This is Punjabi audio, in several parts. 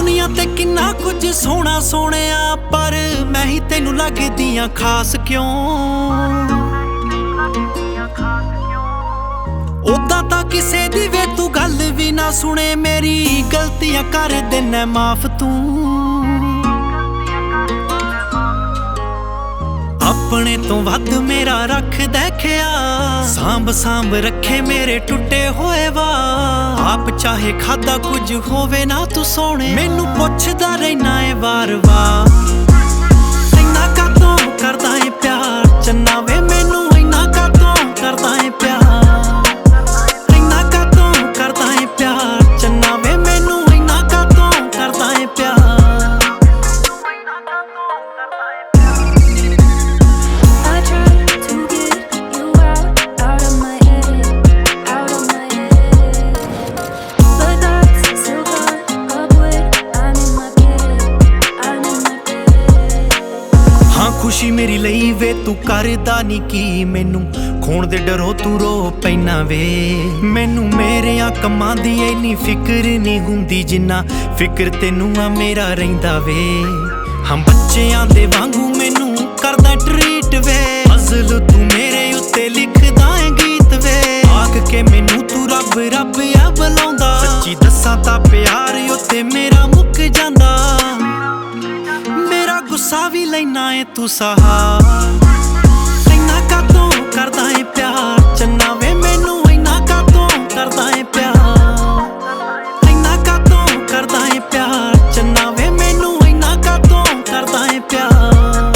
ਦੁਨੀਆ ਤੇ ਕਿੰਨਾ ਕੁਝ ਸੋਹਣਾ ਸੋਹਣਿਆ, ਪਰ ਮੈਂ ਹੀ ਤੈਨੂੰ ਲੱਗਦੀਆਂ ਖਾਸ ਕਿਉਂ? ਉਦਾਂ ਤਾਂ ਕਿਸੇ ਦੀ ਵੇ ਤੂੰ ਗੱਲ ਵੀ ਨਾ ਸੁਣੇ, ਮੇਰੀ ਗਲਤੀਆਂ ਕਰ ਦੇਨਾ ਮਾਫ ਤੂੰ। ਆਪਣੇ ਤੋਂ ਵੱਧ ਮੇਰਾ ਰੱਖਦਾ ਖਿਆਲ, ਸਾਂਭ ਸਾਂਭ ਰੱਖੇ ਮੇਰੇ ਟੁੱਟੇ ਹੋਏ ਵਾ। ਆਪ ਚਾਹੇ ਖਾਦਾ ਕੁਝ ਹੋਵੇ ਨਾ ਤੂੰ ਸੋਹਣੇ, ਮੈਨੂੰ ਪੁੱਛਦਾ ਰਹਿਣਾ ਏ ਵਾਰ-ਵਾਰ, ਇੰਨਾ ਕਾਤੋਂ ਕਰਦਾ ਏ ਪਿਆਰ ਚੰਨਾ ਵੇ, ਮੈਨੂੰ ਇੰਨਾ ਕਾਤੋਂ ਕਰਦਾ ਏ ਪਿਆਰ, ਇੰਨਾ ਕਾਤੋਂ ਕਰਦਾ ਏ ਪਿਆਰ ਚੰਨਾ ਵੇ, ਮੈਨੂੰ ਇੰਨਾ ਕਾਤੋਂ ਕਰਦਾ ਏ ਪਿਆਰ। ਖੁਸ਼ੀ ਮੇਰੀ ਲਈ ਵੇ ਤੂੰ ਕਰਦਾ ਨੀ ਕੀ, ਮੈਨੂੰ ਖੋਣ ਦੇ ਡਰੋਂ ਤੂੰ ਰੋ ਪੈਨਾ ਵੇ। ਮੈਨੂੰ ਮੇਰਿਆਂ ਕੰਮਾਂ ਦੀ ਇੰਨੀ ਫਿਕਰ ਨੀ ਹੁੰਦੀ, ਜਿੰਨਾ ਫਿਕਰ ਤੈਨੂੰ ਆ ਮੇਰਾ ਰਹਿੰਦਾ ਵੇ। ਹਾਂ ਬੱਚਿਆਂ ਦੇ ਵਾਂਗੂ ਮੈਨੂੰ ਕਰਦਾ ਟਰੀਟ ਵੇ, ਅਜ਼ਲ ਤੂੰ ਮੇਰੇ ਉੱਤੇ ਲਿਖਦਾ ਏ ਗੀਤ ਵੇ। ਆਖ ਕੇ ਮੈਨੂੰ ਤੂੰ ਰੱਬ ਰੱਬ ਆ ਬੁਲਾਉਂਦਾ, ਸੱਚੀ ਦੱਸਾਂ ਤਾਂ ਪਿਆਰ ਉੱਤੇ ਮੇਰਾ ਮੁੱਕ ਜਾਂਦਾ। ਮੇਰਾ ਗੁੱਸਾ ਵੀ ਲੈਨਾ ਏ ਤੂੰ ਸਹਾ, ਇੰਨਾ ਕਾਤੋਂ ਕਰਦਾ ਏ ਪਿਆਰ ਚੰਨਾ ਵੇ, ਮੈਨੂੰ ਇੰਨਾ ਕਾਤੋਂ ਕਰਦਾ ਏ ਪਿਆਰ, ਇੰਨਾ ਕਾਤੋਂ ਕਰਦਾ ਏ ਪਿਆਰ ਚੰਨਾ ਵੇ, ਮੈਨੂੰ ਇੰਨਾ ਕਾਤੋਂ ਕਰਦਾ ਏ ਪਿਆਰ।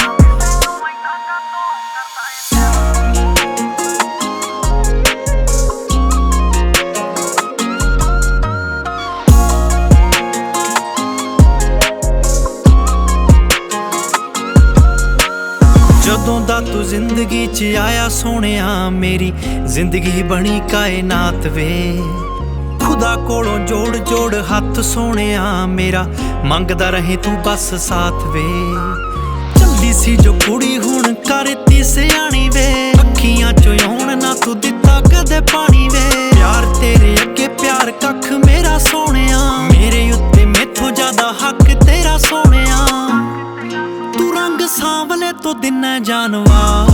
ਜਦੋਂ ਦਾ ਤੂੰ ਜ਼ਿੰਦਗੀ 'ਚ ਆਇਆ ਸੋਹਣਿਆ, ਮੇਰੀ ਜ਼ਿੰਦਗੀ ਬਣੀ ਕਾਇਨਾਤ ਵੇ। ਖੁਦਾ ਕੋਲੋਂ ਜੋੜ ਜੋੜ ਹੱਥ ਸੋਹਣਿਆ, ਮੇਰਾ ਮੰਗਦਾ ਰਹੇ ਤੂੰ ਬਸ ਸਾਥ ਵੇ। ਚੱਲੀ ਸੀ ਜੋ ਕੁੜੀ ਹੁਣ ਕਰਤੀ ਸਿਆਣੀ ਵੇ, ਅੱਖੀਆਂ 'ਚੋਂ ਆਉਣ ਨਾ ਤੂੰ ਦਿੱਤਾ ਕਦੇ ਪਾਣੀ ਵੇ। ਪਿਆਰ ਤੇਰੇ ਅੱਗੇ ਪਿਆਰ ਕੱਖ ਮੇਰਾ ਸੋਹਣਿਆ, ਮੇਰੇ ਉੱਤੇ ਮੈਥੋਂ ਜ਼ਿਆਦਾ ਹੱਕ ਤੇਰਾ ਸੋਹਣਿਆ। ਤੂੰ ਰੰਗ ਸਾਂਵਲੇ ਤੋਂ ਦਿਨਾ ਜਾਨਵਾ,